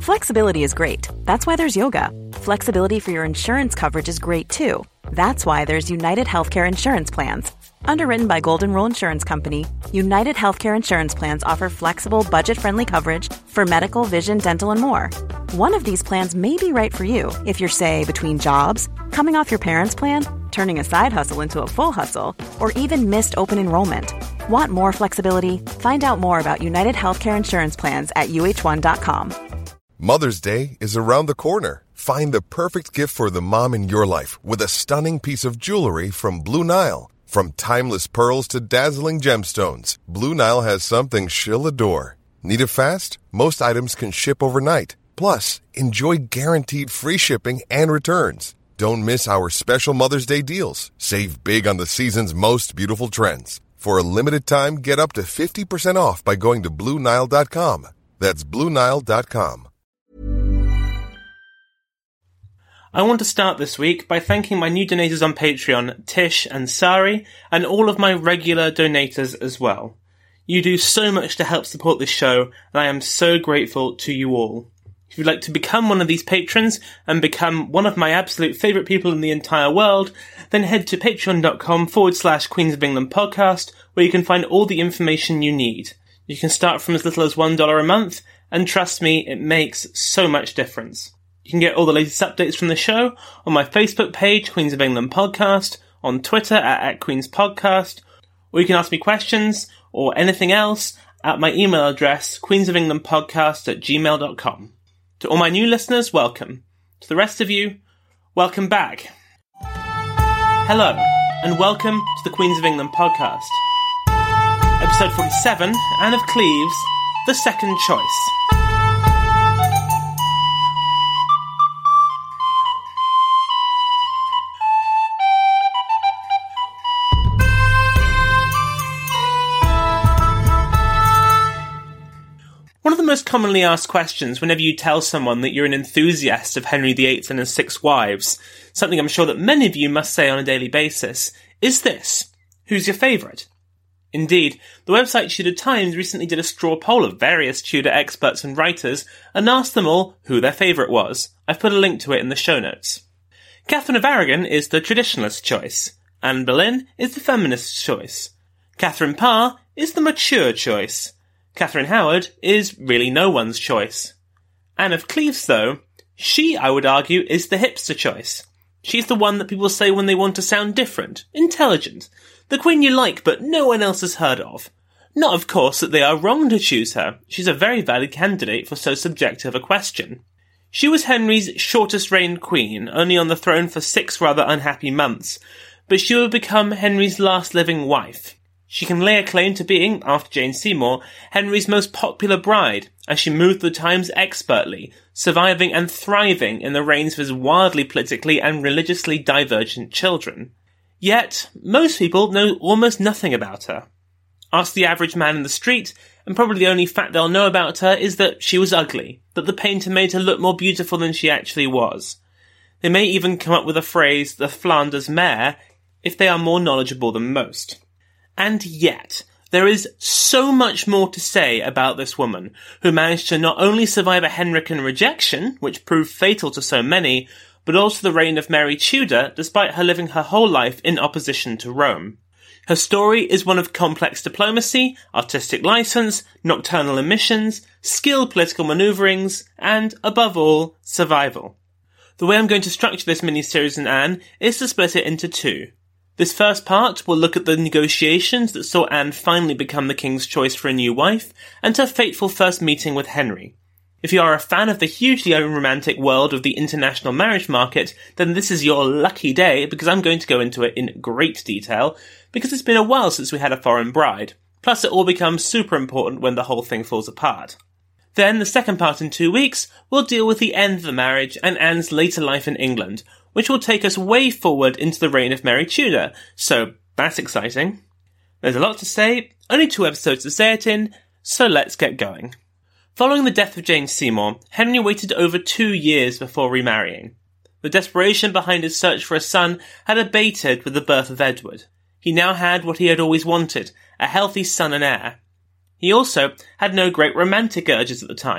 Flexibility is great. That's why there's yoga. Flexibility for your insurance coverage is great too. That's why there's United Healthcare Insurance Plans. Underwritten by Golden Rule Insurance Company, United Healthcare Insurance Plans offer flexible, budget-friendly coverage for medical, vision, dental, and more. One of these plans may be right for you if you're, say, between jobs, coming off your parents' plan, turning a side hustle into a full hustle, or even missed open enrollment. Want more flexibility? Find out more about United Healthcare Insurance Plans at uh1.com. Mother's Day is around the corner. Find the perfect gift for the mom in your life with a stunning piece of jewelry from Blue Nile. From timeless pearls to dazzling gemstones, Blue Nile has something she'll adore. Need it fast? Most items can ship overnight. Plus, enjoy guaranteed free shipping and returns. Don't miss our special Mother's Day deals. Save big on the season's most beautiful trends. For a limited time, get up to 50% off by going to BlueNile.com. That's BlueNile.com. I want to start this week by thanking my new donators on Patreon, Tish and Sari, and all of my regular donators as well. You do so much to help support this show, and I am so grateful to you all. If you'd like to become one of these patrons and become one of my absolute favourite people in the entire world, then head to patreon.com/Queens of England podcast, where you can find all the information you need. You can start from as little as $1 a month, and trust me, it makes so much difference. You can get all the latest updates from the show on my Facebook page, Queens of England Podcast, on Twitter at Queens Podcast, or you can ask me questions or anything else at my email address, queensofenglandpodcast@gmail.com. To all my new listeners, welcome. To the rest of you, welcome back. Hello, and welcome to the Queens of England Podcast. Episode 47, Anne of Cleves, The Second Choice. One of the most commonly asked questions whenever you tell someone that you're an enthusiast of Henry VIII and his 6 wives, something I'm sure that many of you must say on a daily basis, is this: who's your favourite? Indeed, the website Tudor Times recently did a straw poll of various Tudor experts and writers and asked them all who their favourite was. I've put a link to it in the show notes. Catherine of Aragon is the traditionalist choice. Anne Boleyn is the feminist choice. Catherine Parr is the mature choice. Catherine Howard is really no one's choice. Anne of Cleves, though, she, I would argue, is the hipster choice. She's the one that people say when they want to sound different, intelligent, the queen you like but no one else has heard of. Not, of course, that they are wrong to choose her. She's a very valid candidate for so subjective a question. She was Henry's shortest-reigned queen, only on the throne for 6 rather unhappy months, but she would become Henry's last living wife. She can lay a claim to being, after Jane Seymour, Henry's most popular bride, as she moved the times expertly, surviving and thriving in the reigns of his wildly politically and religiously divergent children. Yet, most people know almost nothing about her. Ask the average man in the street, and probably the only fact they'll know about her is that she was ugly, that the painter made her look more beautiful than she actually was. They may even come up with a phrase, the Flanders mare, if they are more knowledgeable than most. And yet, there is so much more to say about this woman, who managed to not only survive a Henrican rejection, which proved fatal to so many, but also the reign of Mary Tudor, despite her living her whole life in opposition to Rome. Her story is one of complex diplomacy, artistic license, nocturnal emissions, skilled political manoeuvrings, and, above all, survival. The way I'm going to structure this mini-series in Anne is to split it into 2. This first part will look at the negotiations that saw Anne finally become the king's choice for a new wife, and her fateful first meeting with Henry. If you are a fan of the hugely unromantic world of the international marriage market, then this is your lucky day, because I'm going to go into it in great detail, because it's been a while since we had a foreign bride. Plus it all becomes super important when the whole thing falls apart. Then, the second part in 2 weeks, will deal with the end of the marriage and Anne's later life in England, which will take us way forward into the reign of Mary Tudor, so that's exciting. There's a lot to say, only 2 episodes to say it in, so let's get going. Following the death of Jane Seymour, Henry waited over 2 years before remarrying. The desperation behind his search for a son had abated with the birth of Edward. He now had what he had always wanted, a healthy son and heir. He also had no great romantic urges at the time.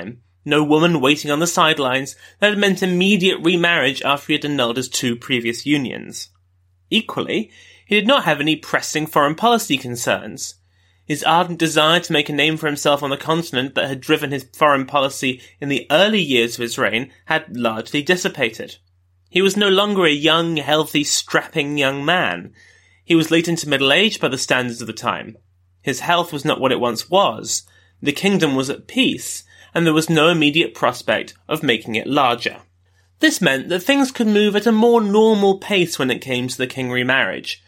no woman waiting on the sidelines that had meant immediate remarriage after he had annulled his 2 previous unions. Equally, he did not have any pressing foreign policy concerns. His ardent desire to make a name for himself on the continent that had driven his foreign policy in the early years of his reign had largely dissipated. He was no longer a young, healthy, strapping young man. He was late into middle age by the standards of the time. His health was not what it once was. The kingdom was at peace, and there was no immediate prospect of making it larger. This meant that things could move at a more normal pace when it came to the king remarriage.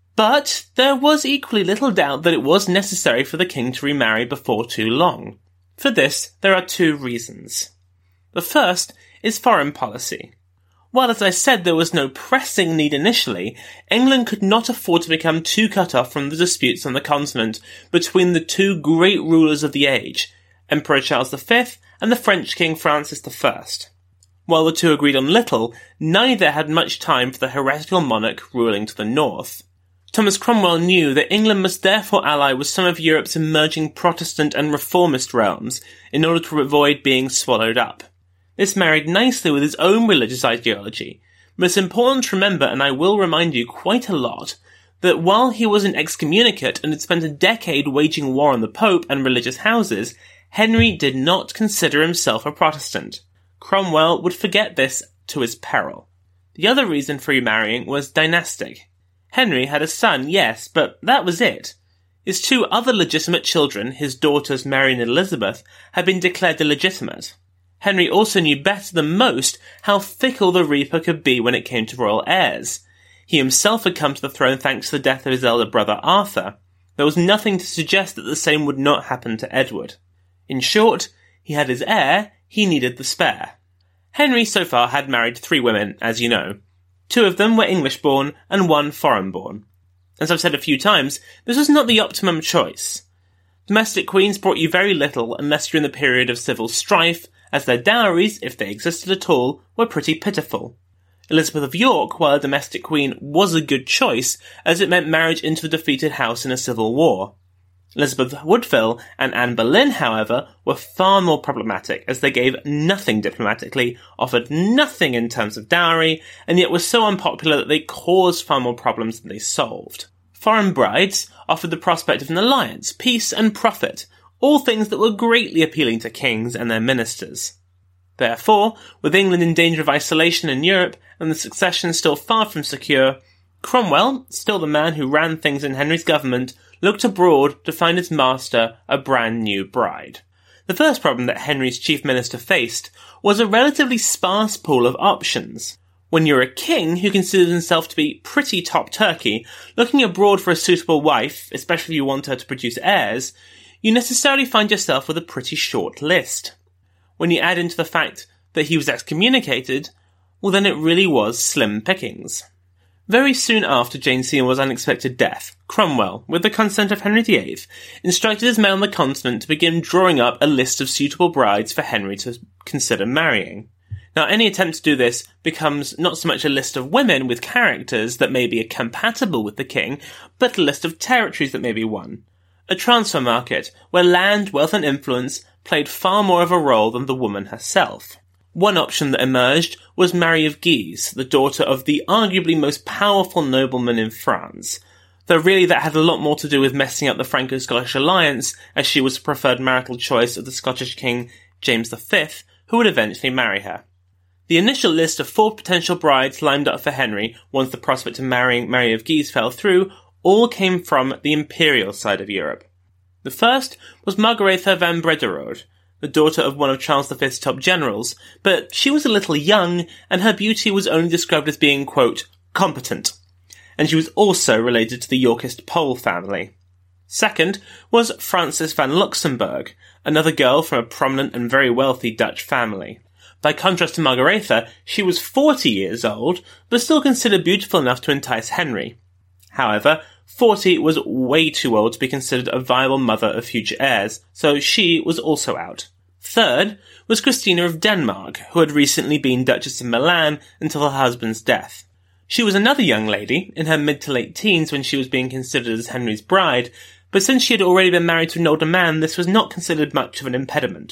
But there was equally little doubt that it was necessary for the king to remarry before too long. For this, there are 2 reasons. The first is foreign policy. While, as I said, there was no pressing need initially, England could not afford to become too cut off from the disputes on the continent between the 2 great rulers of the age, Emperor Charles V and the French King Francis I. While the 2 agreed on little, neither had much time for the heretical monarch ruling to the north. Thomas Cromwell knew that England must therefore ally with some of Europe's emerging Protestant and reformist realms in order to avoid being swallowed up. This married nicely with his own religious ideology, but it's important to remember, and I will remind you quite a lot, that while he was an excommunicate and had spent a decade waging war on the Pope and religious houses, Henry did not consider himself a Protestant. Cromwell would forget this to his peril. The other reason for remarrying was dynastic. Henry had a son, yes, but that was it. His 2 other legitimate children, his daughters Mary and Elizabeth, had been declared illegitimate. Henry also knew better than most how fickle the reaper could be when it came to royal heirs. He himself had come to the throne thanks to the death of his elder brother Arthur. There was nothing to suggest that the same would not happen to Edward. In short, he had his heir, he needed the spare. Henry so far had married 3 women, as you know. 2 of them were English-born and 1 foreign-born. As I've said a few times, this was not the optimum choice. Domestic queens brought you very little unless you're in the period of civil strife, as their dowries, if they existed at all, were pretty pitiful. Elizabeth of York, while a domestic queen, was a good choice, as it meant marriage into a defeated house in a civil war. Elizabeth Woodville and Anne Boleyn, however, were far more problematic, as they gave nothing diplomatically, offered nothing in terms of dowry, and yet were so unpopular that they caused far more problems than they solved. Foreign brides offered the prospect of an alliance, peace and profit, all things that were greatly appealing to kings and their ministers. Therefore, with England in danger of isolation in Europe and the succession still far from secure, Cromwell, still the man who ran things in Henry's government, looked abroad to find his master a brand new bride. The first problem that Henry's chief minister faced was a relatively sparse pool of options. When you're a king who considers himself to be pretty top turkey, looking abroad for a suitable wife, especially if you want her to produce heirs, you necessarily find yourself with a pretty short list. When you add into the fact that he was excommunicated, well then it really was slim pickings. Very soon after Jane Seymour's unexpected death, Cromwell, with the consent of Henry VIII, instructed his men on the continent to begin drawing up a list of suitable brides for Henry to consider marrying. Now, any attempt to do this becomes not so much a list of women with characters that may be compatible with the king, but a list of territories that may be won. A transfer market, where land, wealth and influence played far more of a role than the woman herself. One option that emerged was Mary of Guise, the daughter of the arguably most powerful nobleman in France, though really that had a lot more to do with messing up the Franco-Scottish alliance, as she was the preferred marital choice of the Scottish king James V, who would eventually marry her. The initial list of 4 potential brides lined up for Henry, once the prospect of marrying Mary of Guise fell through, all came from the imperial side of Europe. The first was Margaretha van Brederode, the daughter of one of Charles V's top generals, but she was a little young, and her beauty was only described as being, quote, competent, and she was also related to the Yorkist Pole family. Second was Frances van Luxemburg, another girl from a prominent and very wealthy Dutch family. By contrast to Margaretha, she was 40 years old, but still considered beautiful enough to entice Henry. However, 40 was way too old to be considered a viable mother of future heirs, so she was also out. Third was Christina of Denmark, who had recently been Duchess of Milan until her husband's death. She was another young lady, in her mid to late teens when she was being considered as Henry's bride, but since she had already been married to an older man, this was not considered much of an impediment.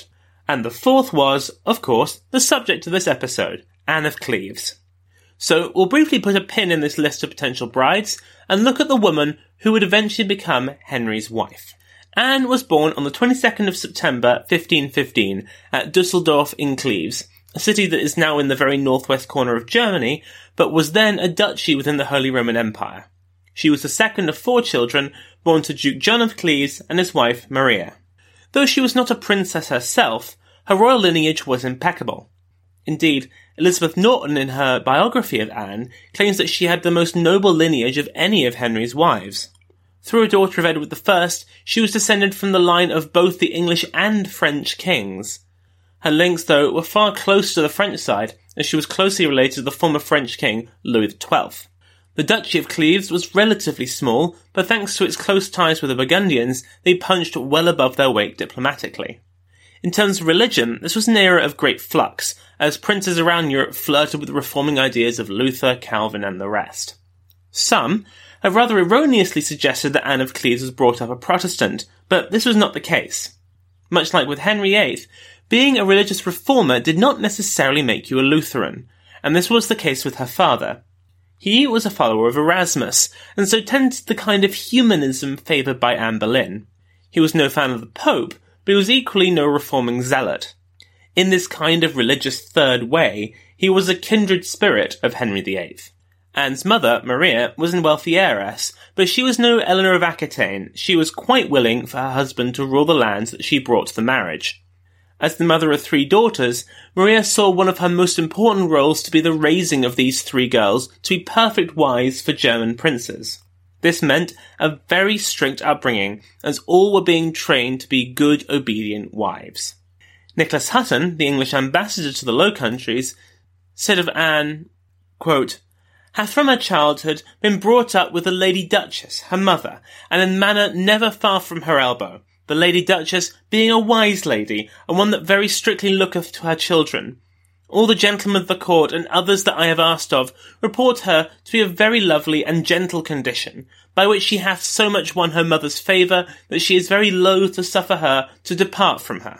And the fourth was, of course, the subject of this episode, Anne of Cleves. So we'll briefly put a pin in this list of potential brides and look at the woman who would eventually become Henry's wife. Anne was born on the 22nd of September 1515 at Dusseldorf in Cleves, a city that is now in the very northwest corner of Germany, but was then a duchy within the Holy Roman Empire. She was the second of 4 children born to Duke John of Cleves and his wife Maria. Though she was not a princess herself, her royal lineage was impeccable. Indeed, Elizabeth Norton in her biography of Anne claims that she had the most noble lineage of any of Henry's wives. Through a daughter of Edward I, she was descended from the line of both the English and French kings. Her links, though, were far closer to the French side, as she was closely related to the former French king, Louis XII. The Duchy of Cleves was relatively small, but thanks to its close ties with the Burgundians, they punched well above their weight diplomatically. In terms of religion, this was an era of great flux, as princes around Europe flirted with the reforming ideas of Luther, Calvin, and the rest. Some have rather erroneously suggested that Anne of Cleves was brought up a Protestant, but this was not the case. Much like with Henry VIII, being a religious reformer did not necessarily make you a Lutheran, and this was the case with her father. He was a follower of Erasmus, and so tended the kind of humanism favoured by Anne Boleyn. He was no fan of the Pope, but he was equally no reforming zealot. In this kind of religious third way, he was a kindred spirit of Henry VIII. Anne's mother, Maria, was a wealthy heiress, but she was no Eleanor of Aquitaine. She was quite willing for her husband to rule the lands that she brought to the marriage. As the mother of 3 daughters, Maria saw one of her most important roles to be the raising of these 3 girls to be perfect wives for German princes. This meant a very strict upbringing, as all were being trained to be good, obedient wives. Nicholas Hutton, the English ambassador to the Low Countries, said of Anne, quote, "hath from her childhood been brought up with the Lady Duchess, her mother, and in manner never far from her elbow, the Lady Duchess being a wise lady, and one that very strictly looketh to her children. All the gentlemen of the court and others that I have asked of report her to be of very lovely and gentle condition, by which she hath so much won her mother's favour that she is very loath to suffer her to depart from her."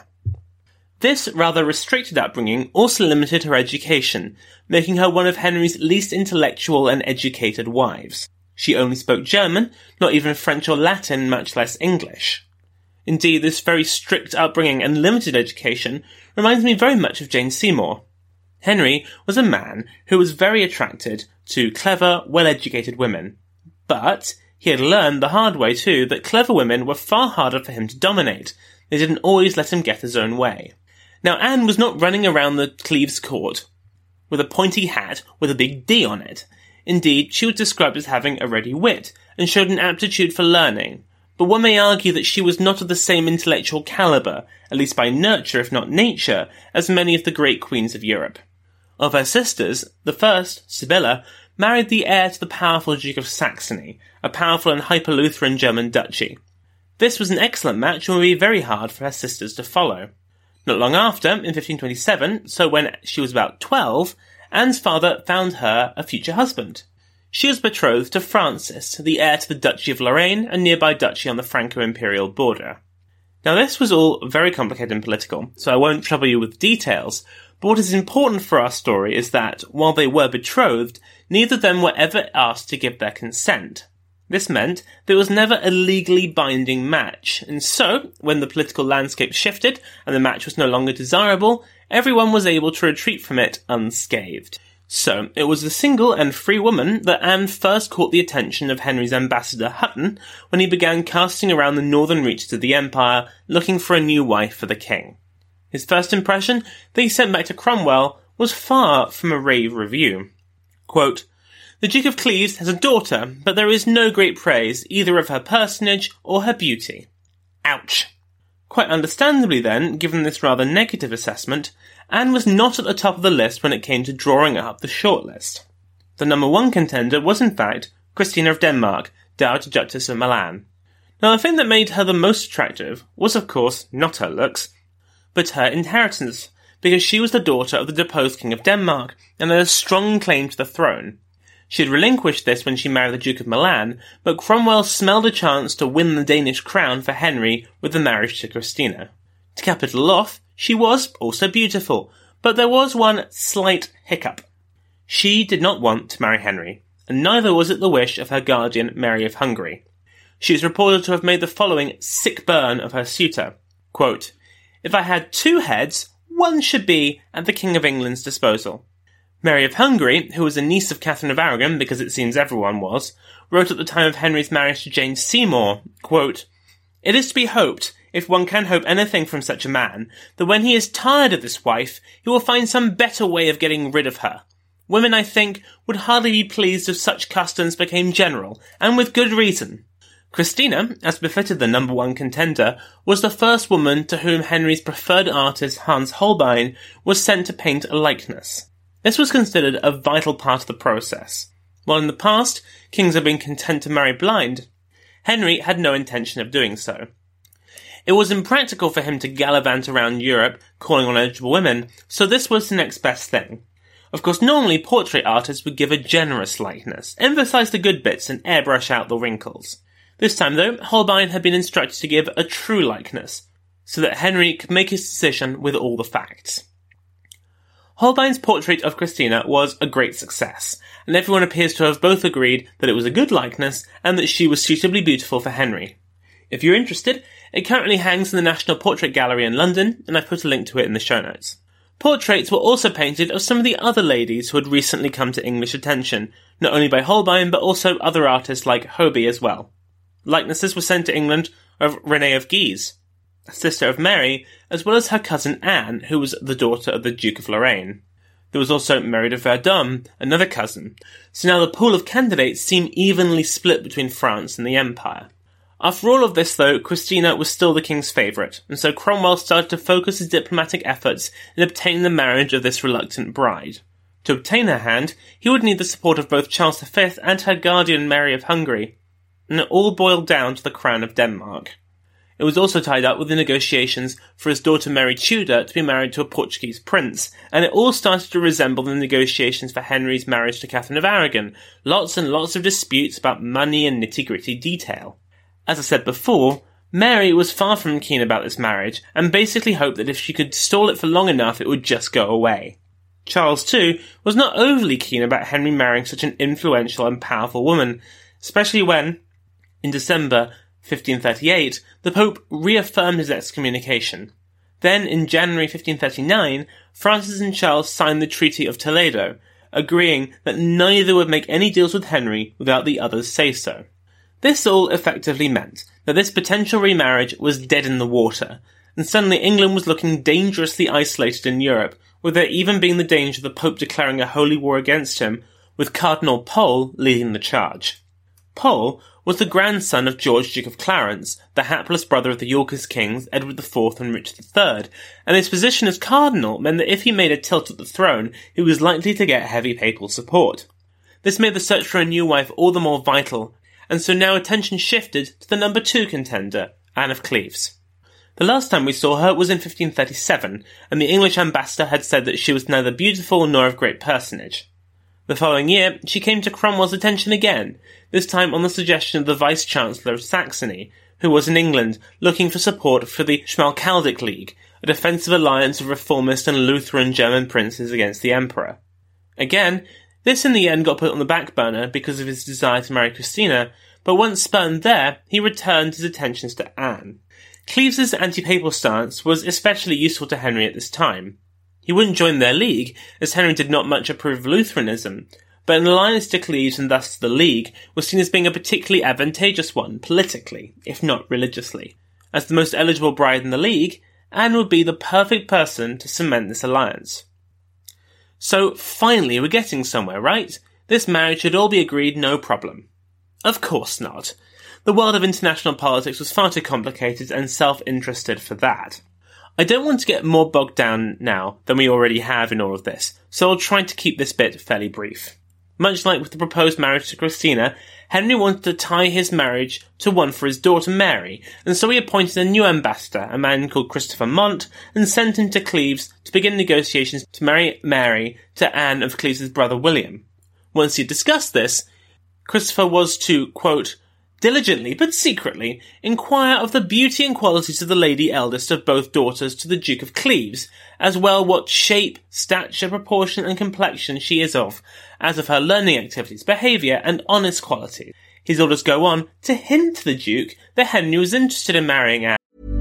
This rather restricted upbringing also limited her education, making her one of Henry's least intellectual and educated wives. She only spoke German, not even French or Latin, much less English. Indeed, this very strict upbringing and limited education reminds me very much of Jane Seymour. Henry was a man who was very attracted to clever, well-educated women. But he had learned the hard way too that clever women were far harder for him to dominate. They didn't always let him get his own way. Now Anne was not running around the Cleves court with a pointy hat with a big D on it. Indeed, she was described as having a ready wit and showed an aptitude for learning. But one may argue that she was not of the same intellectual calibre, at least by nurture if not nature, as many of the great queens of Europe. Of her sisters, the first, Sibylla, married the heir to the powerful Duke of Saxony, a powerful and hyper-Lutheran German duchy. This was an excellent match and would be very hard for her sisters to follow. Not long after, in 1527, so when she was about 12, Anne's father found her a future husband. She was betrothed to Francis, the heir to the Duchy of Lorraine, a nearby duchy on the Franco-Imperial border. Now this was all very complicated and political, so I won't trouble you with details, but what is important for our story is that, while they were betrothed, neither of them were ever asked to give their consent. This meant there was never a legally binding match, and so, when the political landscape shifted and the match was no longer desirable, everyone was able to retreat from it unscathed. So, it was the single and free woman that Anne first caught the attention of Henry's ambassador Hutton when he began casting around the northern reaches of the empire, looking for a new wife for the king. His first impression, that he sent back to Cromwell, was far from a rave review. Quote, "The Duke of Cleves has a daughter, but there is no great praise either of her personage or her beauty." Ouch! Quite understandably then, given this rather negative assessment, Anne was not at the top of the list when it came to drawing up the shortlist. The number 1 contender was in fact Christina of Denmark, Dowager Duchess of Milan. Now the thing that made her the most attractive was of course not her looks, but her inheritance, because she was the daughter of the deposed King of Denmark and had a strong claim to the throne. She had relinquished this when she married the Duke of Milan, but Cromwell smelled a chance to win the Danish crown for Henry with the marriage to Christina. To cap it all off, She was also beautiful, but there was one slight hiccup. She did not want to marry Henry, and neither was it the wish of her guardian, Mary of Hungary. She is reported to have made the following sick burn of her suitor. Quote, "If I had 2 heads, one should be at the King of England's disposal." Mary of Hungary, who was a niece of Catherine of Aragon, because it seems everyone was, wrote at the time of Henry's marriage to Jane Seymour, quote, "It is to be hoped, if one can hope anything from such a man, that when he is tired of this wife, he will find some better way of getting rid of her. Women, I think, would hardly be pleased if such customs became general, and with good reason." Christina, as befitted the number 1 contender, was the first woman to whom Henry's preferred artist Hans Holbein was sent to paint a likeness. This was considered a vital part of the process. While in the past, kings had been content to marry blind, Henry had no intention of doing so. It was impractical for him to gallivant around Europe calling on eligible women, so this was the next best thing. Of course, normally portrait artists would give a generous likeness, emphasise the good bits and airbrush out the wrinkles. This time, though, Holbein had been instructed to give a true likeness, so that Henry could make his decision with all the facts. Holbein's portrait of Christina was a great success, and everyone appears to have both agreed that it was a good likeness and that she was suitably beautiful for Henry. If you're interested, it currently hangs in the National Portrait Gallery in London, and I've put a link to it in the show notes. Portraits were also painted of some of the other ladies who had recently come to English attention, not only by Holbein but also other artists like Hobie as well. Likenesses were sent to England of Renee of Guise, a sister of Mary, as well as her cousin Anne, who was the daughter of the Duke of Lorraine. There was also Mary de Verdun, another cousin, so now the pool of candidates seemed evenly split between France and the Empire. After all of this, though, Christina was still the king's favourite, and so Cromwell started to focus his diplomatic efforts in obtaining the marriage of this reluctant bride. To obtain her hand, he would need the support of both Charles V and her guardian Mary of Hungary, and it all boiled down to the Crown of Denmark. It was also tied up with the negotiations for his daughter Mary Tudor to be married to a Portuguese prince, and it all started to resemble the negotiations for Henry's marriage to Catherine of Aragon, lots and lots of disputes about money and nitty-gritty detail. As I said before, Mary was far from keen about this marriage, and basically hoped that if she could stall it for long enough it would just go away. Charles, too, was not overly keen about Henry marrying such an influential and powerful woman, especially when, in December 1538, the Pope reaffirmed his excommunication. Then, in January 1539, Francis and Charles signed the Treaty of Toledo, agreeing that neither would make any deals with Henry without the other's say-so. This all effectively meant that this potential remarriage was dead in the water, and suddenly England was looking dangerously isolated in Europe, with there even being the danger of the Pope declaring a holy war against him, with Cardinal Pole leading the charge. Pole was the grandson of George, Duke of Clarence, the hapless brother of the Yorkist kings Edward IV and Richard III, and his position as cardinal meant that if he made a tilt at the throne, he was likely to get heavy papal support. This made the search for a new wife all the more vital, and so now attention shifted to the number 2 contender, Anne of Cleves. The last time we saw her was in 1537, and the English ambassador had said that she was neither beautiful nor of great personage. The following year, she came to Cromwell's attention again, this time on the suggestion of the Vice-Chancellor of Saxony, who was in England looking for support for the Schmalkaldic League, a defensive alliance of reformist and Lutheran German princes against the Emperor. Again, this in the end got put on the back burner because of his desire to marry Christina, but once spurned there, he returned his attentions to Anne. Cleves' anti-papal stance was especially useful to Henry at this time. He wouldn't join their league, as Henry did not much approve of Lutheranism, but an alliance to Cleves and thus to the League was seen as being a particularly advantageous one, politically, if not religiously. As the most eligible bride in the League, Anne would be the perfect person to cement this alliance. So, finally, we're getting somewhere, right? This marriage should all be agreed, no problem. Of course not. The world of international politics was far too complicated and self-interested for that. I don't want to get more bogged down now than we already have in all of this, so I'll try to keep this bit fairly brief. Much like with the proposed marriage to Christina, Henry wanted to tie his marriage to one for his daughter Mary, and so he appointed a new ambassador, a man called Christopher Mont, and sent him to Cleves to begin negotiations to marry Mary to Anne of Cleves' brother William. Once he had discussed this, Christopher was to, quote, diligently, but secretly, inquire of the beauty and qualities of the lady eldest of both daughters to the Duke of Cleves, as well what shape, stature, proportion, and complexion she is of, as of her learning activities, behaviour, and honest qualities. His orders go on to hint to the Duke that Henry was interested in marrying Anne.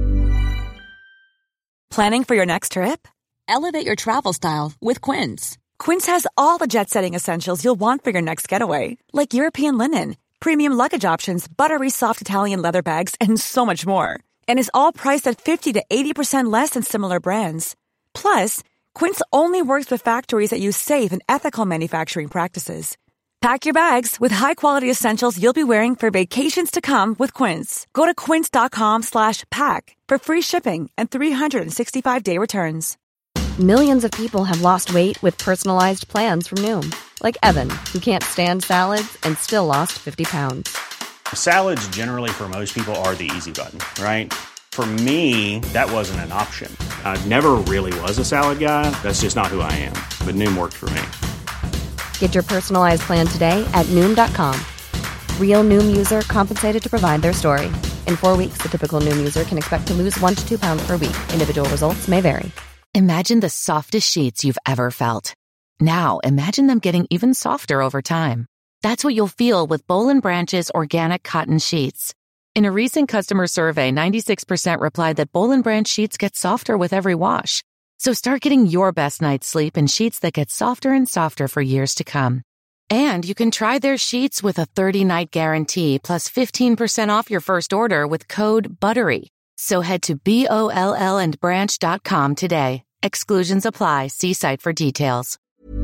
Planning for your next trip? Elevate your travel style with Quince. Quince has all the jet-setting essentials you'll want for your next getaway, like European linen, premium luggage options, buttery soft Italian leather bags, and so much more. And is all priced at 50 to 80% less than similar brands. Plus, Quince only works with factories that use safe and ethical manufacturing practices. Pack your bags with high-quality essentials you'll be wearing for vacations to come with Quince. Go to quince.com/pack for free shipping and 365-day returns. Millions of people have lost weight with personalized plans from Noom. Like Evan, who can't stand salads and still lost 50 pounds. Salads generally for most people are the easy button, right? For me, that wasn't an option. I never really was a salad guy. That's just not who I am. But Noom worked for me. Get your personalized plan today at Noom.com. Real Noom user compensated to provide their story. In 4 weeks, the typical Noom user can expect to lose 1 to 2 pounds per week. Individual results may vary. Imagine the softest sheets you've ever felt. Now, imagine them getting even softer over time. That's what you'll feel with Boll & Branch's organic cotton sheets. In a recent customer survey, 96% replied that Boll & Branch sheets get softer with every wash. So start getting your best night's sleep in sheets that get softer and softer for years to come. And you can try their sheets with a 30-night guarantee plus 15% off your first order with code BUTTERY. So head to BOLLandbranch.com today. Exclusions apply. See site for details.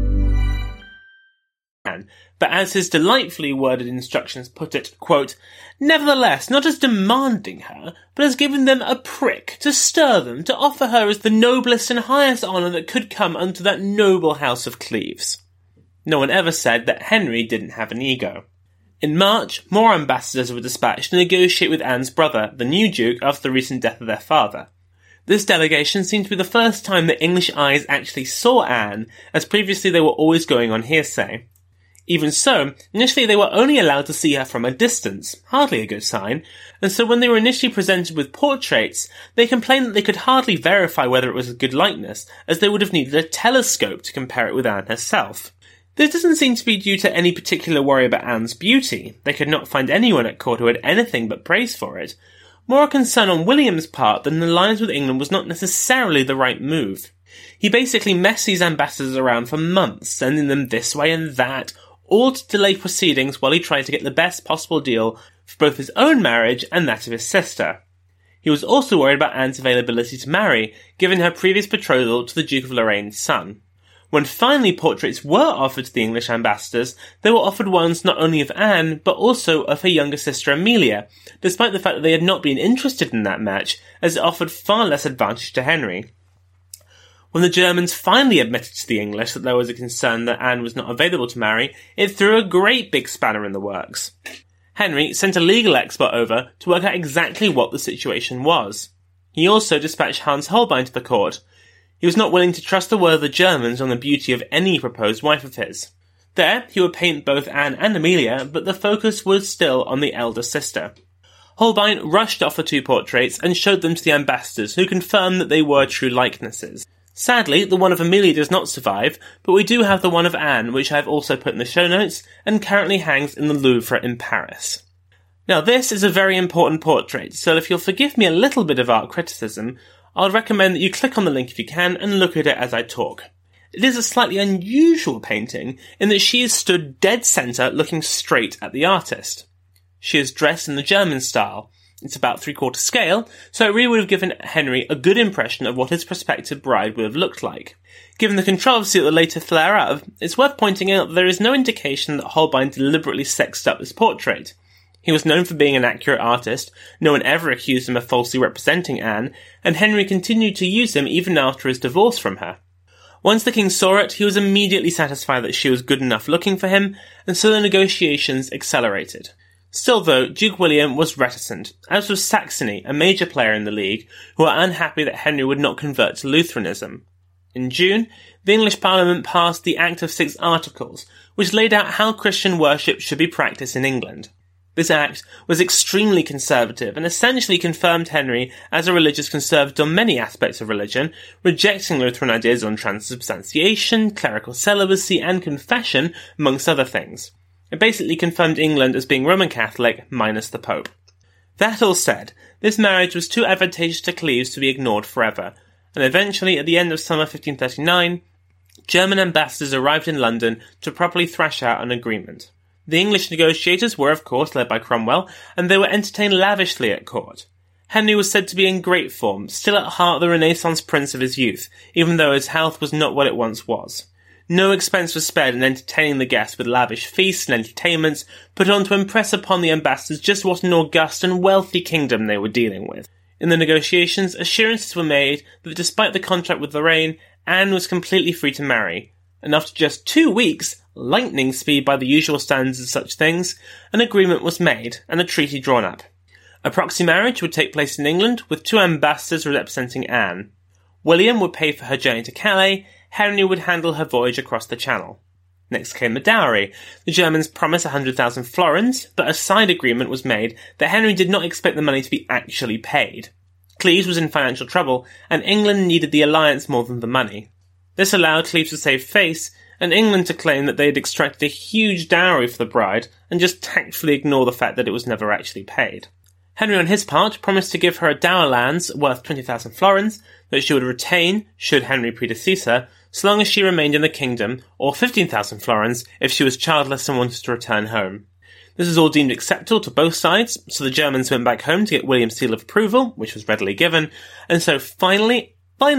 But as his delightfully worded instructions put it, quote, nevertheless, not as demanding her, but as giving them a prick, to stir them, to offer her as the noblest and highest honour that could come unto that noble house of Cleves. No one ever said that Henry didn't have an ego. In March, more ambassadors were dispatched to negotiate with Anne's brother, the new Duke, after the recent death of their father. This delegation seemed to be the first time that English eyes actually saw Anne, as previously they were always going on hearsay. Even so, initially they were only allowed to see her from a distance, hardly a good sign, and so when they were initially presented with portraits, they complained that they could hardly verify whether it was a good likeness, as they would have needed a telescope to compare it with Anne herself. This doesn't seem to be due to any particular worry about Anne's beauty. They could not find anyone at court who had anything but praise for it. More a concern on William's part that an alliance with England was not necessarily the right move. He basically messed these ambassadors around for months, sending them this way and that, all to delay proceedings while he tried to get the best possible deal for both his own marriage and that of his sister. He was also worried about Anne's availability to marry, given her previous betrothal to the Duke of Lorraine's son. When finally portraits were offered to the English ambassadors, they were offered ones not only of Anne, but also of her younger sister Amelia, despite the fact that they had not been interested in that match, as it offered far less advantage to Henry. When the Germans finally admitted to the English that there was a concern that Anne was not available to marry, it threw a great big spanner in the works. Henry sent a legal expert over to work out exactly what the situation was. He also dispatched Hans Holbein to the court. He was not willing to trust the word of the Germans on the beauty of any proposed wife of his. There, he would paint both Anne and Amelia, but the focus was still on the elder sister. Holbein rushed off the two portraits and showed them to the ambassadors, who confirmed that they were true likenesses. Sadly, the one of Amelia does not survive, but we do have the one of Anne, which I have also put in the show notes, and currently hangs in the Louvre in Paris. Now this is a very important portrait, so if you'll forgive me a little bit of art criticism, I would recommend that you click on the link if you can and look at it as I talk. It is a slightly unusual painting in that she is stood dead centre looking straight at the artist. She is dressed in the German style. It's about 3/4 scale, so it really would have given Henry a good impression of what his prospective bride would have looked like. Given the controversy that will later flare up, it's worth pointing out that there is no indication that Holbein deliberately sexed up this portrait. He was known for being an accurate artist, no one ever accused him of falsely representing Anne, and Henry continued to use him even after his divorce from her. Once the king saw it, he was immediately satisfied that she was good enough looking for him, and so the negotiations accelerated. Still though, Duke William was reticent, as was Saxony, a major player in the League, who were unhappy that Henry would not convert to Lutheranism. In June, the English Parliament passed the Act of 6 Articles, which laid out how Christian worship should be practiced in England. This act was extremely conservative and essentially confirmed Henry as a religious conservative on many aspects of religion, rejecting Lutheran ideas on transubstantiation, clerical celibacy, and confession, amongst other things. It basically confirmed England as being Roman Catholic minus the Pope. That all said, this marriage was too advantageous to Cleves to be ignored forever, and eventually, at the end of summer 1539, German ambassadors arrived in London to properly thrash out an agreement. The English negotiators were, of course, led by Cromwell, and they were entertained lavishly at court. Henry was said to be in great form, still at heart the Renaissance prince of his youth, even though his health was not what it once was. No expense was spared in entertaining the guests with lavish feasts and entertainments, put on to impress upon the ambassadors just what an august and wealthy kingdom they were dealing with. In the negotiations, assurances were made that despite the contract with Lorraine, Anne was completely free to marry, and after just 2 weeks, lightning speed by the usual standards of such things, an agreement was made and a treaty drawn up. A proxy marriage would take place in England, with 2 ambassadors representing Anne. William would pay for her journey to Calais, Henry would handle her voyage across the Channel. Next came the dowry. The Germans promised 100,000 florins, but a side agreement was made that Henry did not expect the money to be actually paid. Cleves was in financial trouble, and England needed the alliance more than the money. This allowed Cleves to save face, and England to claim that they had extracted a huge dowry for the bride, and just tactfully ignore the fact that it was never actually paid. Henry, on his part, promised to give her a dower lands worth 20,000 florins that she would retain, should Henry predecease her, so long as she remained in the kingdom, or 15,000 florins if she was childless and wanted to return home. This was all deemed acceptable to both sides, so the Germans went back home to get William's seal of approval, which was readily given, and so finally,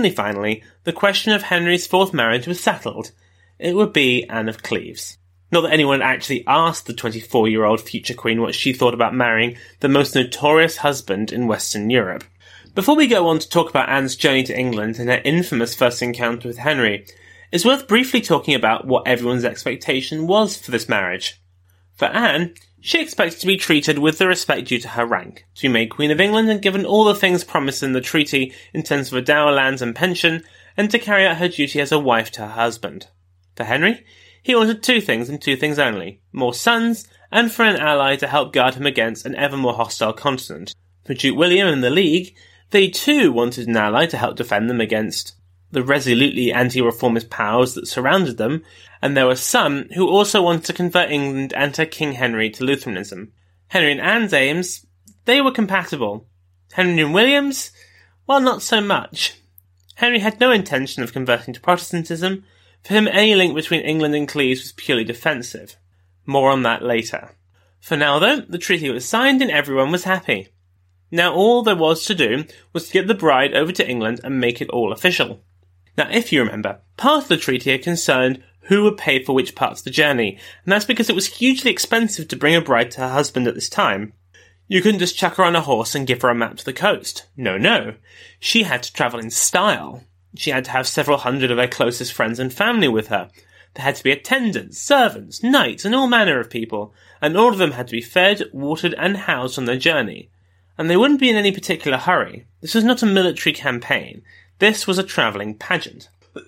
the question of Henry's 4th marriage was settled. It would be Anne of Cleves. Not that anyone had actually asked the 24-year-old future queen what she thought about marrying the most notorious husband in Western Europe. Before we go on to talk about Anne's journey to England and her infamous first encounter with Henry, it's worth briefly talking about what everyone's expectation was for this marriage. For Anne, she expected to be treated with the respect due to her rank, to be made Queen of England and given all the things promised in the treaty in terms of a dower lands and pension, and to carry out her duty as a wife to her husband. For Henry, he wanted 2 things and 2 things only: more sons, and for an ally to help guard him against an ever more hostile continent. For Duke William and the League, they too wanted an ally to help defend them against the resolutely anti-reformist powers that surrounded them, and there were some who also wanted to convert England under King Henry to Lutheranism. Henry and Anne's aims, they were compatible. Henry and William's, well, not so much. Henry had no intention of converting to Protestantism. For him, any link between England and Cleves was purely defensive. More on that later. For now, though, the treaty was signed and everyone was happy. Now all there was to do was to get the bride over to England and make it all official. Now, if you remember, part of the treaty had concerned who would pay for which parts of the journey, and that's because it was hugely expensive to bring a bride to her husband at this time. You couldn't just chuck her on a horse and give her a map to the coast. No. She had to travel in style. She had to have several hundred of her closest friends and family with her. There had to be attendants, servants, knights, and all manner of people, and all of them had to be fed, watered, and housed on their journey. And they wouldn't be in any particular hurry. This was not a military campaign. This was a travelling pageant.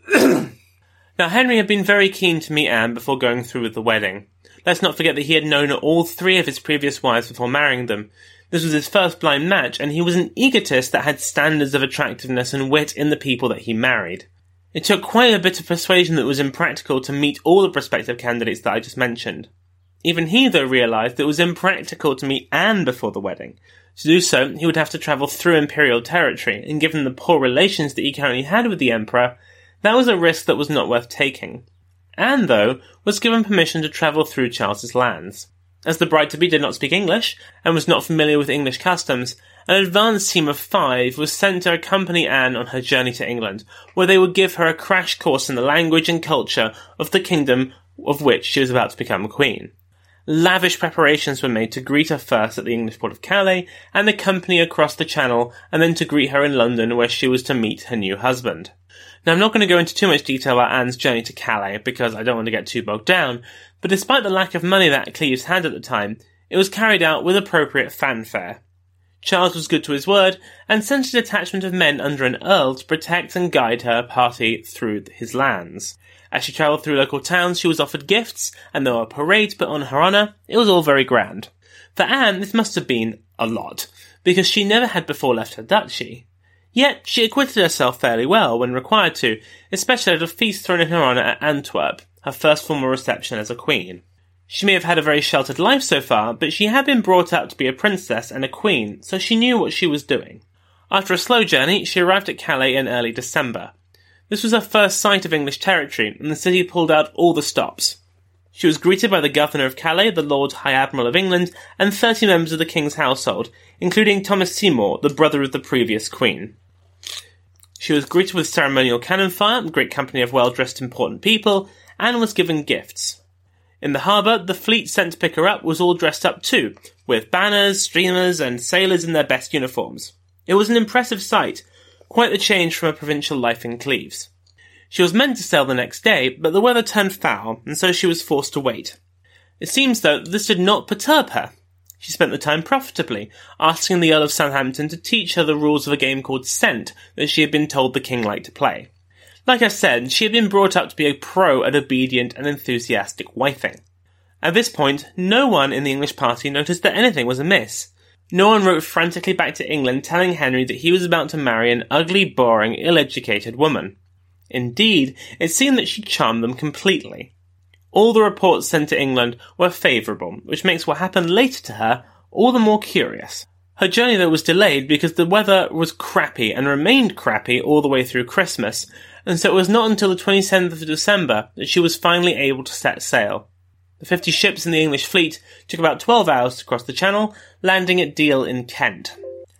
Now, Henry had been very keen to meet Anne before going through with the wedding. Let's not forget that he had known all 3 of his previous wives before marrying them. This was his first blind match, and he was an egotist that had standards of attractiveness and wit in the people that he married. It took quite a bit of persuasion that it was impractical to meet all the prospective candidates that I just mentioned. Even he, though, realised that it was impractical to meet Anne before the wedding. To do so, he would have to travel through imperial territory, and given the poor relations that he currently had with the emperor, that was a risk that was not worth taking. Anne, though, was given permission to travel through Charles's lands. As the bride-to-be did not speak English, and was not familiar with English customs, an advance team of 5 was sent to accompany Anne on her journey to England, where they would give her a crash course in the language and culture of the kingdom of which she was about to become queen. Lavish preparations were made to greet her first at the English port of Calais, and accompany her across the Channel, and then to greet her in London, where she was to meet her new husband. Now, I'm not going to go into too much detail about Anne's journey to Calais, because I don't want to get too bogged down, but despite the lack of money that Cleves had at the time, it was carried out with appropriate fanfare. Charles was good to his word, and sent a detachment of men under an earl to protect and guide her party through his lands. As she travelled through local towns, she was offered gifts, and there were parades put on her honour. It was all very grand. For Anne, this must have been a lot, because she never had before left her duchy. Yet she acquitted herself fairly well when required to, especially at a feast thrown in her honour at Antwerp, her first formal reception as a queen. She may have had a very sheltered life so far, but she had been brought up to be a princess and a queen, so she knew what she was doing. After a slow journey, she arrived at Calais in early December. This was her first sight of English territory, and the city pulled out all the stops. She was greeted by the Governor of Calais, the Lord High Admiral of England, and 30 members of the King's household, including Thomas Seymour, the brother of the previous Queen. She was greeted with ceremonial cannon fire, a great company of well-dressed important people, and was given gifts. In the harbour, the fleet sent to pick her up was all dressed up too, with banners, streamers, and sailors in their best uniforms. It was an impressive sight, quite the change from a provincial life in Cleves. She was meant to sail the next day, but the weather turned foul, and so she was forced to wait. It seems, though, that this did not perturb her. She spent the time profitably, asking the Earl of Southampton to teach her the rules of a game called Cent that she had been told the king liked to play. Like I said, she had been brought up to be a pro at obedient and enthusiastic wifing. At this point, no one in the English party noticed that anything was amiss. No one wrote frantically back to England telling Henry that he was about to marry an ugly, boring, ill-educated woman. Indeed, it seemed that she charmed them completely. All the reports sent to England were favourable, which makes what happened later to her all the more curious. Her journey, though, was delayed because the weather was crappy and remained crappy all the way through Christmas, and so it was not until the 27th of December that she was finally able to set sail. The 50 ships in the English fleet took about 12 hours to cross the Channel, landing at Deal in Kent.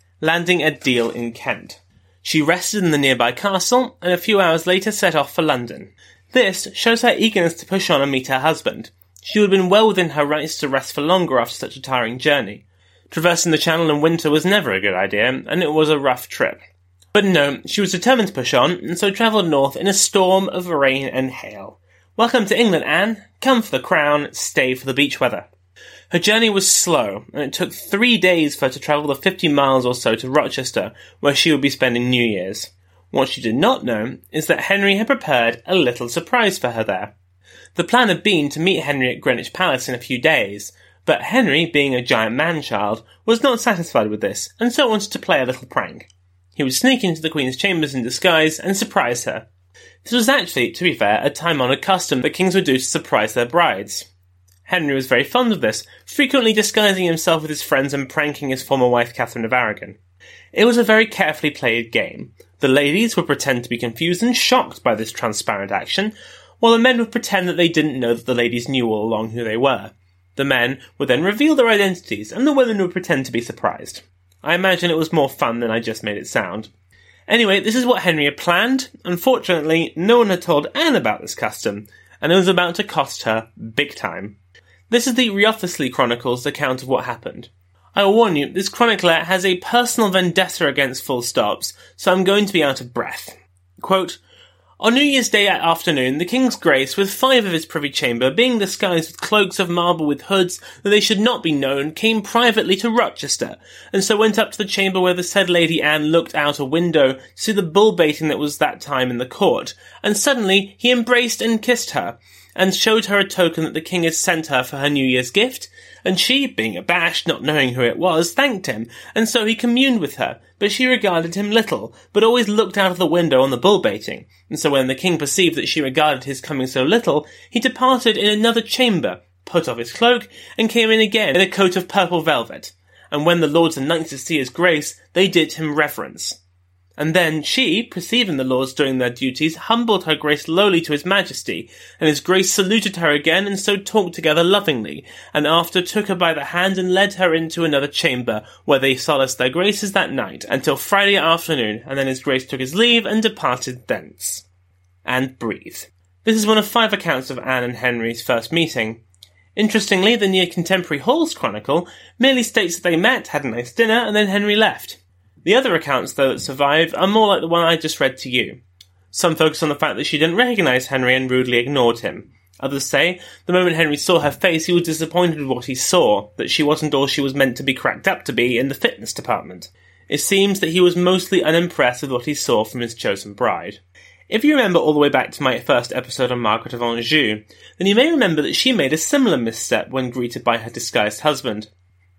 She rested in the nearby castle, and a few hours later set off for London. This shows her eagerness to push on and meet her husband. She would have been well within her rights to rest for longer after such a tiring journey. Traversing the Channel in winter was never a good idea, and it was a rough trip. But no, she was determined to push on, and so travelled north in a storm of rain and hail. Welcome to England, Anne. Come for the crown, stay for the beach weather. Her journey was slow, and it took 3 days for her to travel the 50 miles or so to Rochester, where she would be spending New Year's. What she did not know is that Henry had prepared a little surprise for her there. The plan had been to meet Henry at Greenwich Palace in a few days, but Henry, being a giant man-child, was not satisfied with this, and so wanted to play a little prank. He would sneak into the Queen's chambers in disguise and surprise her. This was actually, to be fair, a time-honoured custom that kings would do to surprise their brides. Henry was very fond of this, frequently disguising himself with his friends and pranking his former wife Catherine of Aragon. It was a very carefully played game. The ladies would pretend to be confused and shocked by this transparent action, while the men would pretend that they didn't know that the ladies knew all along who they were. The men would then reveal their identities, and the women would pretend to be surprised. I imagine it was more fun than I just made it sound. Anyway, this is what Henry had planned. Unfortunately, no one had told Anne about this custom, and it was about to cost her big time. This is the Wriothesley Chronicles account of what happened. I will warn you, this chronicler has a personal vendetta against full stops, so I'm going to be out of breath. Quote, On New Year's Day at afternoon, the King's Grace, with 5 of his privy chamber, being disguised with cloaks of marble with hoods, that they should not be known, came privately to Rochester, and so went up to the chamber where the said Lady Anne looked out a window to see the bull-baiting that was that time in the court, and suddenly he embraced and kissed her, and showed her a token that the king had sent her for her New Year's gift, and she, being abashed, not knowing who it was, thanked him, and so he communed with her, but she regarded him little, but always looked out of the window on the bull-baiting, and so when the king perceived that she regarded his coming so little, he departed in another chamber, put off his cloak, and came in again in a coat of purple velvet, and when the lords and knights did see his grace, they did him reverence. And then she, perceiving the lords doing their duties, humbled her grace lowly to his majesty, and his grace saluted her again, and so talked together lovingly, and after took her by the hand and led her into another chamber, where they solaced their graces that night, until Friday afternoon, and then his grace took his leave and departed thence. And breathed. This is one of 5 accounts of Anne and Henry's first meeting. Interestingly, the near contemporary Hall's Chronicle merely states that they met, had a nice dinner, and then Henry left. The other accounts, though, that survive are more like the one I just read to you. Some focus on the fact that she didn't recognise Henry and rudely ignored him. Others say, the moment Henry saw her face, he was disappointed with what he saw, that she wasn't all she was meant to be cracked up to be in the fitness department. It seems that he was mostly unimpressed with what he saw from his chosen bride. If you remember all the way back to my first episode on Margaret of Anjou, then you may remember that she made a similar misstep when greeted by her disguised husband.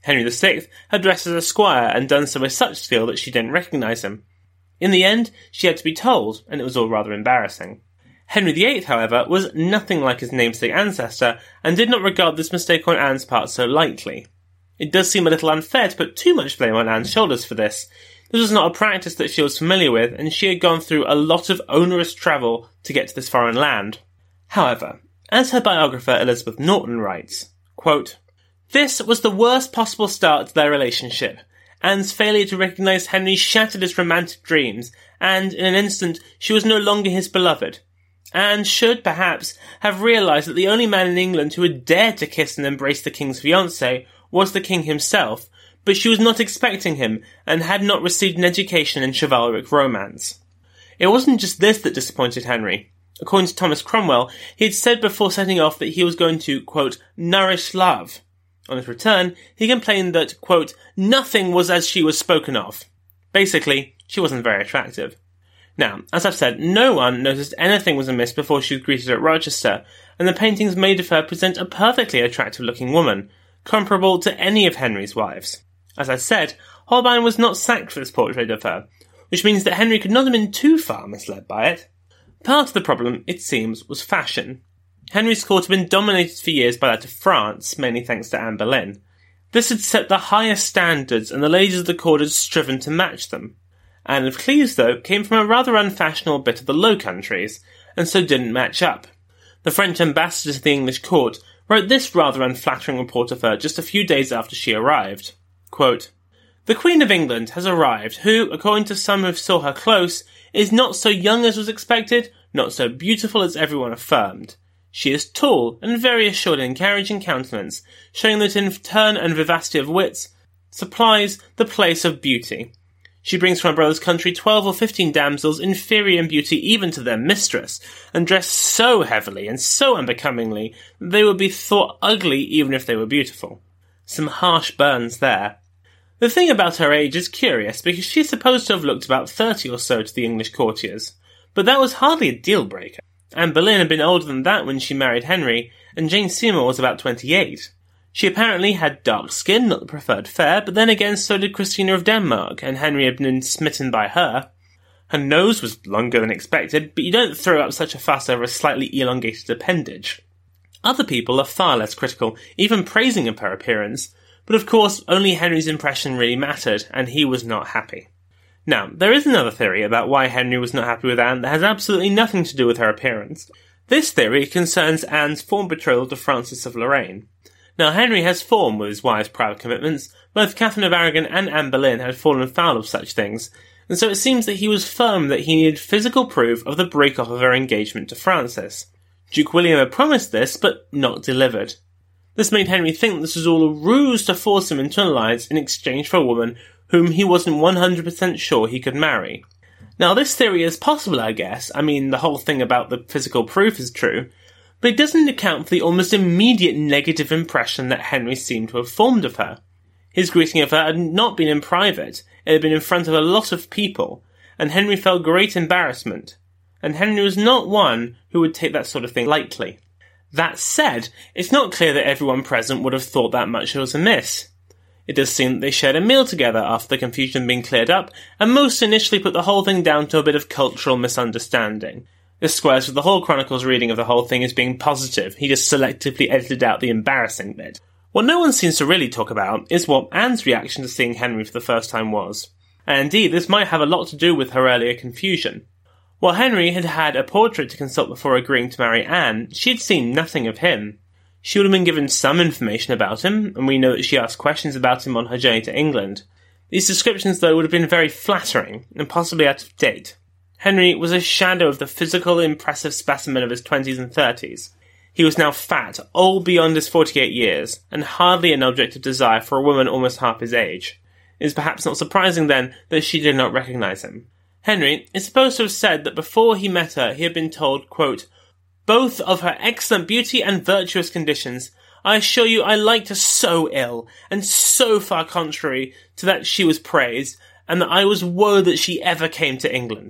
Henry VI had dressed as a squire and done so with such skill that she didn't recognise him. In the end, she had to be told, and it was all rather embarrassing. Henry VIII, however, was nothing like his namesake ancestor, and did not regard this mistake on Anne's part so lightly. It does seem a little unfair to put too much blame on Anne's shoulders for this. This was not a practice that she was familiar with, and she had gone through a lot of onerous travel to get to this foreign land. However, as her biographer Elizabeth Norton writes, quote, "This was the worst possible start to their relationship. Anne's failure to recognise Henry shattered his romantic dreams, and, in an instant, she was no longer his beloved. Anne should, perhaps, have realised that the only man in England who had dared to kiss and embrace the king's fiancée was the king himself, but she was not expecting him, and had not received an education in chivalric romance." It wasn't just this that disappointed Henry. According to Thomas Cromwell, he had said before setting off that he was going to, quote, "nourish love." On his return, he complained that, quote, "nothing was as she was spoken of." Basically, she wasn't very attractive. Now, as I've said, no one noticed anything was amiss before she was greeted at Rochester, and the paintings made of her present a perfectly attractive-looking woman, comparable to any of Henry's wives. As I said, Holbein was not sacked for this portrait of her, which means that Henry could not have been too far misled by it. Part of the problem, it seems, was fashion. Henry's court had been dominated for years by that of France, mainly thanks to Anne Boleyn. This had set the highest standards, and the ladies of the court had striven to match them. Anne of Cleves, though, came from a rather unfashionable bit of the Low Countries, and so didn't match up. The French ambassador to the English court wrote this rather unflattering report of her just a few days after she arrived. Quote, "The Queen of England has arrived, who, according to some who saw her close, is not so young as was expected, not so beautiful as everyone affirmed. She is tall, and very assured in carriage and countenance, showing that in turn and vivacity of wits supplies the place of beauty. She brings from her brother's country 12 or 15 damsels inferior in beauty even to their mistress, and dressed so heavily and so unbecomingly that they would be thought ugly even if they were beautiful." Some harsh burns there. The thing about her age is curious, because she is supposed to have looked about 30 or so to the English courtiers, but that was hardly a deal-breaker. Anne Boleyn had been older than that when she married Henry, and Jane Seymour was about 28. She apparently had dark skin, not the preferred fair, but then again so did Christina of Denmark, and Henry had been smitten by her. Her nose was longer than expected, but you don't throw up such a fuss over a slightly elongated appendage. Other people are far less critical, even praising of her appearance, but of course only Henry's impression really mattered, and he was not happy. Now, there is another theory about why Henry was not happy with Anne that has absolutely nothing to do with her appearance. This theory concerns Anne's former betrothal to Francis of Lorraine. Now, Henry has fallen with his wife's private commitments. Both Catherine of Aragon and Anne Boleyn had fallen foul of such things, and so it seems that he was firm that he needed physical proof of the break-off of her engagement to Francis. Duke William had promised this, but not delivered. This made Henry think that this was all a ruse to force him into an alliance in exchange for a woman whom he wasn't 100% sure he could marry. Now, this theory is possible, I guess. I mean, the whole thing about the physical proof is true, but it doesn't account for the almost immediate negative impression that Henry seemed to have formed of her. His greeting of her had not been in private, it had been in front of a lot of people, and Henry felt great embarrassment. And Henry was not one who would take that sort of thing lightly. That said, it's not clear that everyone present would have thought that much was amiss. It does seem that they shared a meal together after the confusion had been cleared up, and most initially put the whole thing down to a bit of cultural misunderstanding. This squares with the Hall Chronicle's reading of the whole thing as being positive. He just selectively edited out the embarrassing bit. What no one seems to really talk about is what Anne's reaction to seeing Henry for the first time was. And indeed, this might have a lot to do with her earlier confusion. While Henry had had a portrait to consult before agreeing to marry Anne, she had seen nothing of him. She would have been given some information about him, and we know that she asked questions about him on her journey to England. These descriptions, though, would have been very flattering, and possibly out of date. Henry was a shadow of the physical, impressive specimen of his 20s and 30s. He was now fat, old beyond his 48 years, and hardly an object of desire for a woman almost half his age. It is perhaps not surprising, then, that she did not recognise him. Henry is supposed to have said that before he met her, he had been told, quote, "Both of her excellent beauty and virtuous conditions, I assure you I liked her so ill, and so far contrary to that she was praised, and that I was woe that she ever came to England."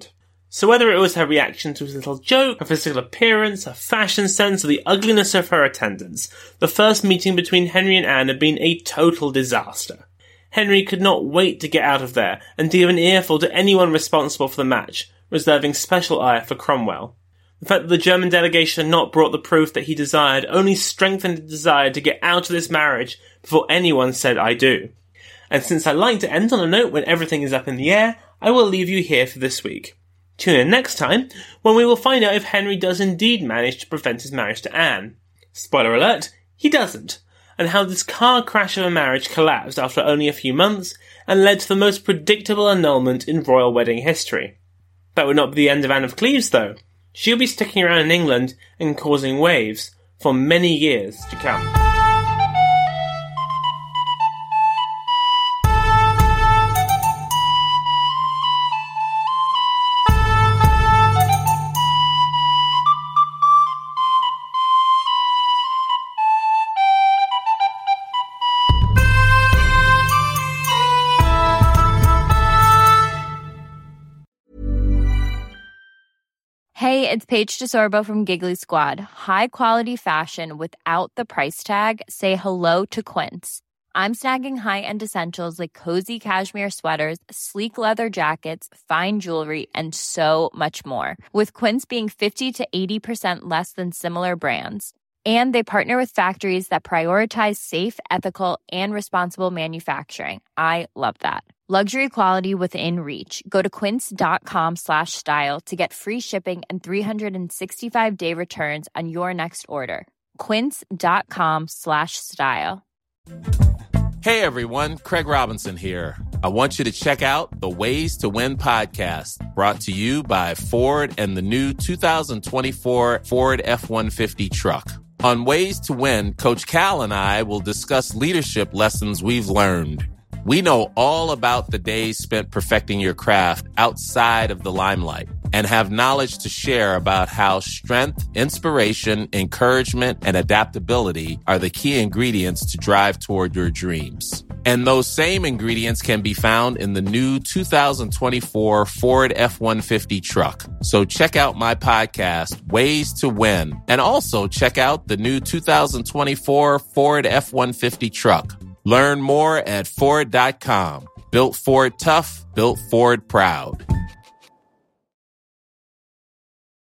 So whether it was her reaction to his little joke, her physical appearance, her fashion sense, or the ugliness of her attendance, the first meeting between Henry and Anne had been a total disaster. Henry could not wait to get out of there and to give an earful to anyone responsible for the match, reserving special ire for Cromwell. The fact that the German delegation had not brought the proof that he desired only strengthened his desire to get out of this marriage before anyone said I do. And since I like to end on a note when everything is up in the air, I will leave you here for this week. Tune in next time, when we will find out if Henry does indeed manage to prevent his marriage to Anne. Spoiler alert, he doesn't, and how this car crash of a marriage collapsed after only a few months and led to the most predictable annulment in royal wedding history. That would not be the end of Anne of Cleves, though. She'll be sticking around in England and causing waves for many years to come. Hey, it's Paige DeSorbo from Giggly Squad. High quality fashion without the price tag. Say hello to Quince. I'm snagging high-end essentials like cozy cashmere sweaters, sleek leather jackets, fine jewelry, and so much more. With Quince being 50 to 80% less than similar brands. And they partner with factories that prioritize safe, ethical, and responsible manufacturing. I love that. Luxury quality within reach. Go to quince.com/style to get free shipping and 365-day returns on your next order. Quince.com/style. Hey everyone, Craig Robinson here. I want you to check out the Ways to Win podcast, brought to you by Ford and the new 2024 Ford F-150 truck. On Ways to Win, Coach Cal and I will discuss leadership lessons we've learned. We know all about the days spent perfecting your craft outside of the limelight and have knowledge to share about how strength, inspiration, encouragement, and adaptability are the key ingredients to drive toward your dreams. And those same ingredients can be found in the new 2024 Ford F-150 truck. So check out my podcast, Ways to Win, and also check out the new 2024 Ford F-150 truck. Learn more at Ford.com. Built Ford tough, built Ford proud.